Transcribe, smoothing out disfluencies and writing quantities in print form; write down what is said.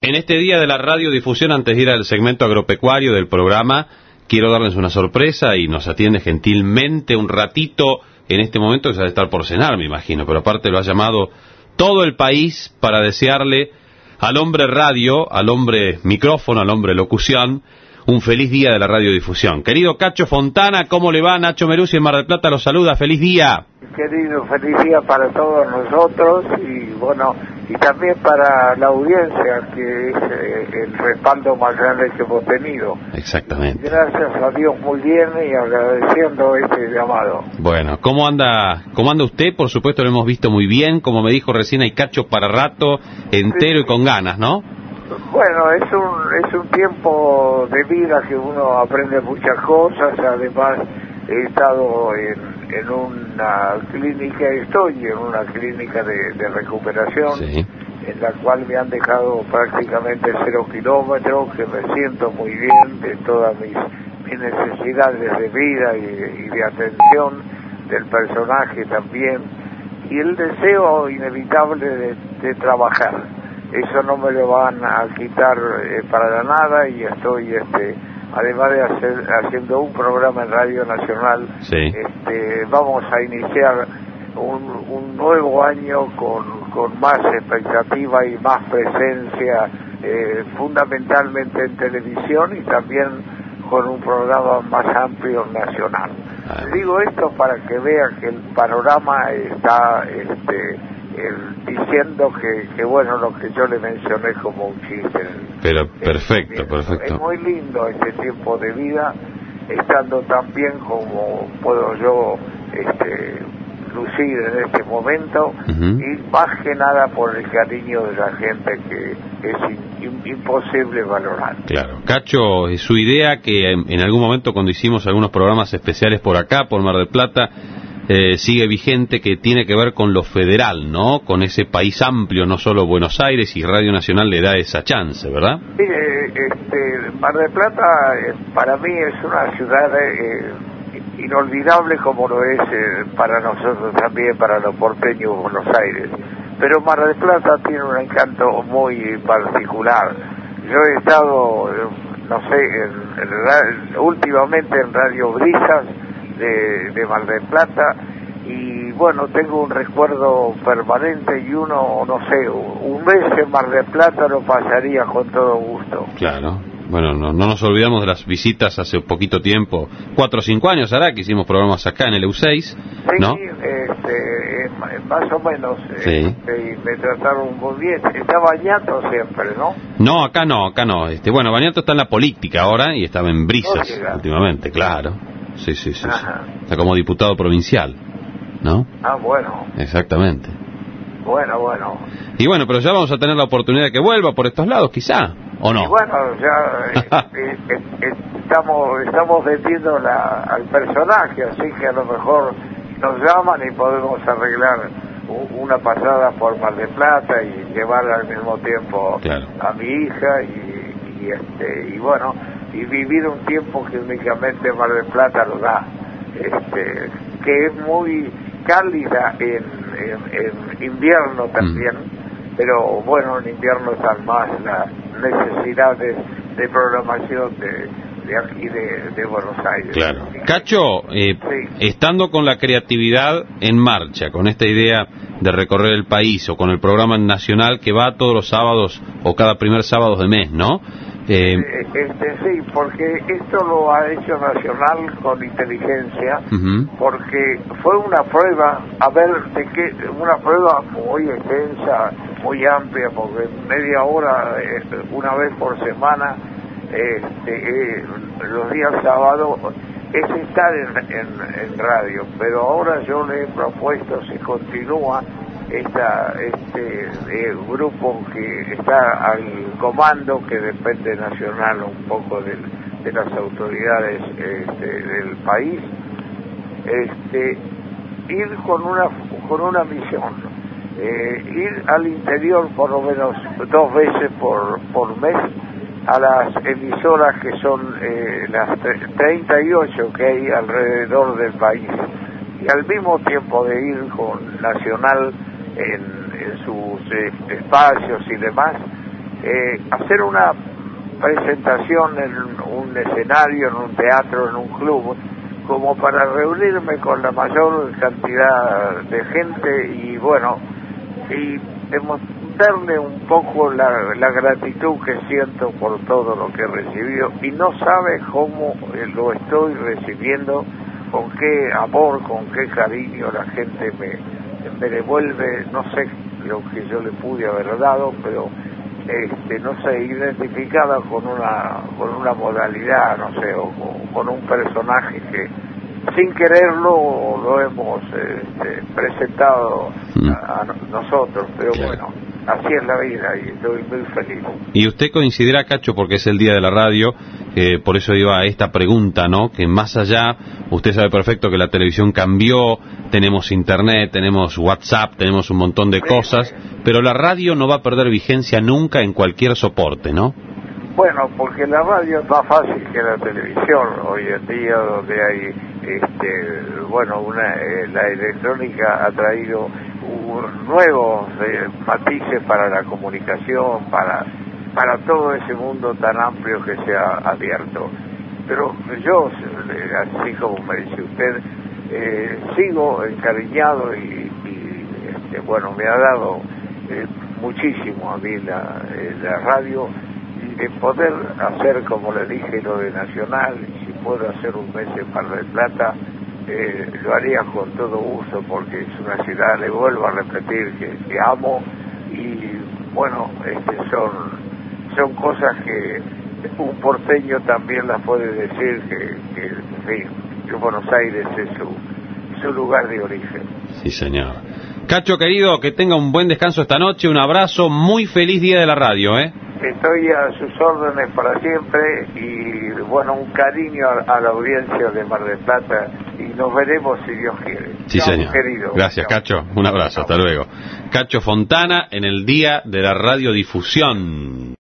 En este día de la radiodifusión, antes de ir al segmento agropecuario del programa, quiero darles una sorpresa y nos atiende gentilmente un ratito en este momento, que se va a estar por cenar, me imagino, pero aparte lo ha llamado todo el país para desearle al hombre radio, al hombre micrófono, al hombre locución, un feliz día de la radiodifusión. Querido Cacho Fontana, ¿cómo le va? Nacho Meruzzi en Mar del Plata lo saluda, feliz día. Querido, feliz día para todos nosotros y bueno, y también para la audiencia, que es el respaldo más grande que hemos tenido. Exactamente. Gracias a Dios, muy bien, y agradeciendo este llamado. Bueno, ¿cómo anda usted? Por supuesto lo hemos visto muy bien, como me dijo recién, hay Cacho para rato, entero y con ganas, ¿no? Bueno, es un tiempo de vida que uno aprende muchas cosas. Además, he estado en una clínica, estoy en una clínica de recuperación, sí, en la cual me han dejado prácticamente 0 kilómetros, que me siento muy bien de todas mis necesidades de vida y de atención del personaje también, y el deseo inevitable de trabajar. Eso no me lo van a quitar para nada, y estoy además de haciendo un programa en Radio Nacional, sí, vamos a iniciar un nuevo año con más expectativa y más presencia, fundamentalmente en televisión, y también con un programa más amplio nacional. Digo esto para que vean que el panorama está diciendo que bueno, lo que yo le mencioné como un chiste. Pero perfecto, perfecto. Es muy lindo este tiempo de vida, estando tan bien como puedo yo lucir en este momento, y más que nada por el cariño de la gente, que es imposible valorar. Claro. Cacho, su idea, que en algún momento cuando hicimos algunos programas especiales por acá, por Mar del Plata, sigue vigente, que tiene que ver con lo federal, ¿no? Con ese país amplio, no solo Buenos Aires, y Radio Nacional le da esa chance, ¿verdad? Mire, Mar del Plata para mí es una ciudad inolvidable, como lo es para nosotros también, para los porteños Buenos Aires. Pero Mar del Plata tiene un encanto muy particular. Yo he estado, no sé, últimamente en Radio Brisas de Mar del Plata, y bueno, tengo un recuerdo permanente, y uno, no sé, un mes en Mar del Plata lo pasaría con todo gusto. Claro. Bueno, no nos olvidamos de las visitas hace poquito tiempo, 4 o 5 años hará, que hicimos programas acá en el EU6, ¿no? Sí, más o menos, sí. Me trataron muy bien. Está Bañato siempre, ¿no? No, acá no. Bueno, Bañato está en la política ahora, y estaba en Brisas últimamente, claro. Sí. Está como diputado provincial, ¿no? Ah, bueno. Exactamente. Bueno. Y bueno, pero ya vamos a tener la oportunidad de que vuelva por estos lados, quizá, ¿o no? Y bueno, ya estamos vendiendo al personaje, así que a lo mejor nos llaman y podemos arreglar una pasada por Mar del Plata y llevar al mismo tiempo, claro, a mi hija y bueno, y vivir un tiempo que únicamente Mar del Plata lo da, que es muy cálida en invierno también, pero bueno, en invierno están más las necesidades de programación de aquí de Buenos Aires. Claro. Cacho, sí, estando con la creatividad en marcha, con esta idea de recorrer el país, o con el programa nacional que va todos los sábados o cada primer sábado de mes, ¿no? Sí, porque esto lo ha hecho Nacional con inteligencia, porque fue una prueba, una prueba muy extensa, muy amplia, porque media hora, una vez por semana, los días sábados, es estar en radio. Pero ahora yo le he propuesto, si continúa este grupo que está al comando, que depende nacional un poco de las autoridades del país, ir con una misión, ir al interior por lo menos 2 veces por mes a las emisoras que son las 38 que hay alrededor del país, y al mismo tiempo de ir con Nacional en sus espacios y demás, hacer una presentación en un escenario, en un teatro, en un club, como para reunirme con la mayor cantidad de gente y bueno, y demostrarle un poco la gratitud que siento por todo lo que he recibido, y no sabe cómo lo estoy recibiendo, con qué amor, con qué cariño la gente me devuelve, no sé lo que yo le pude haber dado, pero no sé, identificada con una modalidad, no sé, o con un personaje que sin quererlo lo hemos presentado a nosotros, pero bueno, así es la vida y estoy muy feliz. Y usted coincidirá, Cacho, porque es el Día de la Radio, por eso iba a esta pregunta, ¿no? Que más allá, usted sabe perfecto que la televisión cambió, tenemos internet, tenemos WhatsApp, tenemos un montón de cosas, pero la radio no va a perder vigencia nunca en cualquier soporte, ¿no? Bueno, porque la radio es más fácil que la televisión hoy en día, donde hay, la electrónica ha traído nuevos matices para la comunicación, para todo ese mundo tan amplio que se ha abierto. Pero yo, así como me dice usted, sigo encariñado y me ha dado muchísimo a mí la radio, y de poder hacer, como le dije, lo de Nacional, y si puedo hacer un mes en Mar del Plata, lo haría con todo gusto, porque es una ciudad, le vuelvo a repetir, que amo, y bueno, son cosas que un porteño también las puede decir, que Buenos Aires es su lugar de origen. Sí, señor. Cacho, querido, que tenga un buen descanso esta noche, un abrazo, muy feliz Día de la Radio, Estoy a sus órdenes para siempre, y bueno, un cariño a la audiencia de Mar del Plata, y nos veremos si Dios quiere. Sí, señor. Querido. Gracias, Cacho, un abrazo, hasta luego. Cacho Fontana en el Día de la Radiodifusión.